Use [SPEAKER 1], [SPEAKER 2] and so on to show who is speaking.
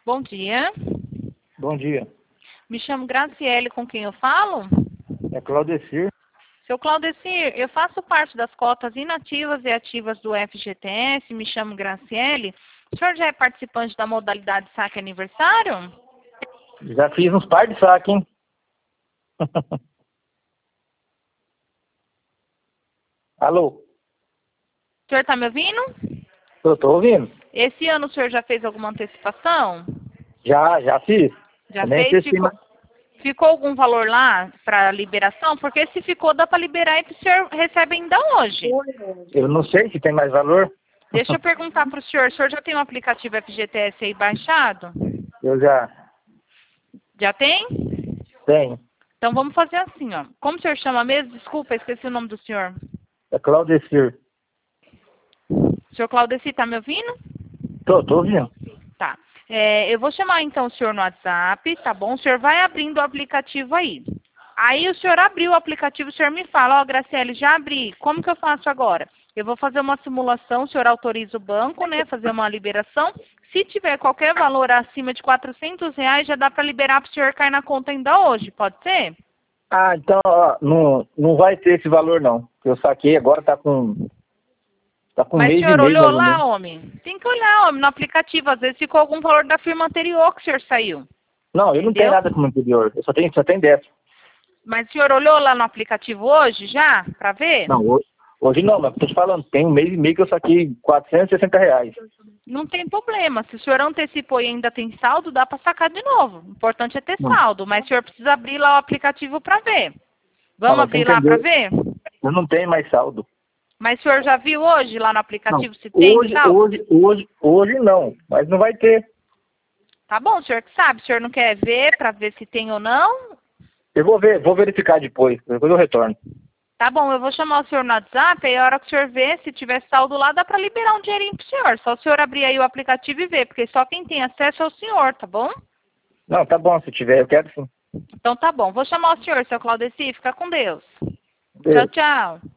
[SPEAKER 1] Bom dia.
[SPEAKER 2] Bom dia.
[SPEAKER 1] Me chamo Graciele, com quem eu falo?
[SPEAKER 2] É Claudecir.
[SPEAKER 1] Seu Claudecir, eu faço parte das cotas inativas e ativas do FGTS, me chamo Graciele. O senhor já é participante da modalidade saque aniversário?
[SPEAKER 2] Já fiz uns par de saque, hein? Alô?
[SPEAKER 1] O senhor está me ouvindo?
[SPEAKER 2] Eu tô ouvindo.
[SPEAKER 1] Esse ano o senhor já fez alguma antecipação?
[SPEAKER 2] Já fiz.
[SPEAKER 1] Já
[SPEAKER 2] Eu nem
[SPEAKER 1] fez?
[SPEAKER 2] sei se
[SPEAKER 1] Ficou algum valor lá para liberação? Porque se ficou, dá para liberar e o senhor recebe ainda hoje.
[SPEAKER 2] Eu não sei se tem mais valor.
[SPEAKER 1] Deixa eu perguntar para o senhor já tem um aplicativo FGTS aí baixado?
[SPEAKER 2] Eu já
[SPEAKER 1] Já tem?
[SPEAKER 2] tenho.
[SPEAKER 1] Então vamos fazer assim, ó. Como o senhor chama mesmo? Desculpa, esqueci o nome do senhor.
[SPEAKER 2] É Claudecir.
[SPEAKER 1] Senhor Claudeci, tá me ouvindo?
[SPEAKER 2] Tô ouvindo.
[SPEAKER 1] Tá. Eu vou chamar então o senhor no WhatsApp, tá bom? O senhor vai abrindo o aplicativo aí. Aí o senhor abriu o aplicativo, o senhor me fala, ó, Graciele, já abri, como que eu faço agora? Eu vou fazer uma simulação, o senhor autoriza o banco, né, fazer uma liberação. Se tiver qualquer valor acima de R$ 400, já dá para liberar para o senhor cair na conta ainda hoje, pode ser?
[SPEAKER 2] Ah, então ó, não vai ter esse valor não. Eu saquei agora, tá com um
[SPEAKER 1] Mas o
[SPEAKER 2] mês e
[SPEAKER 1] senhor
[SPEAKER 2] meio
[SPEAKER 1] olhou
[SPEAKER 2] mais ou
[SPEAKER 1] lá,
[SPEAKER 2] menos.
[SPEAKER 1] homem? Tem que olhar, homem, no aplicativo. Às vezes ficou algum valor da firma anterior que o senhor saiu.
[SPEAKER 2] Não, eu não tenho
[SPEAKER 1] Entendeu?
[SPEAKER 2] nada como anterior. Eu só tenho 10.
[SPEAKER 1] Mas o senhor olhou lá no aplicativo hoje já, para ver?
[SPEAKER 2] Não, hoje não, mas tô te falando, tem um mês e meio que eu saquei R$ 460.
[SPEAKER 1] Não tem problema. Se o senhor antecipou e ainda tem saldo, dá para sacar de novo. O importante é ter
[SPEAKER 2] Não,
[SPEAKER 1] saldo. Mas o senhor precisa abrir lá o aplicativo para ver.
[SPEAKER 2] não,
[SPEAKER 1] Vamos
[SPEAKER 2] mas tem
[SPEAKER 1] abrir
[SPEAKER 2] que
[SPEAKER 1] lá para
[SPEAKER 2] entender.
[SPEAKER 1] ver?
[SPEAKER 2] Eu não tenho mais saldo.
[SPEAKER 1] Mas o senhor já viu hoje lá no
[SPEAKER 2] Não.
[SPEAKER 1] aplicativo se tem saldo?
[SPEAKER 2] Hoje não, mas não vai ter.
[SPEAKER 1] Tá bom, o senhor que sabe. O senhor não quer ver para ver se tem ou não?
[SPEAKER 2] Eu vou verificar depois eu retorno.
[SPEAKER 1] Tá bom, eu vou chamar o senhor no WhatsApp, aí a hora que o senhor vê, se tiver saldo lá, dá para liberar um dinheirinho pro senhor. Só o senhor abrir aí o aplicativo e ver, porque só quem tem acesso é o senhor, tá bom?
[SPEAKER 2] Não, tá bom, se tiver, eu quero sim.
[SPEAKER 1] Então tá bom. Vou chamar o senhor, seu Claudeci, fica com Deus. Tchau,
[SPEAKER 2] Beleza.
[SPEAKER 1] tchau.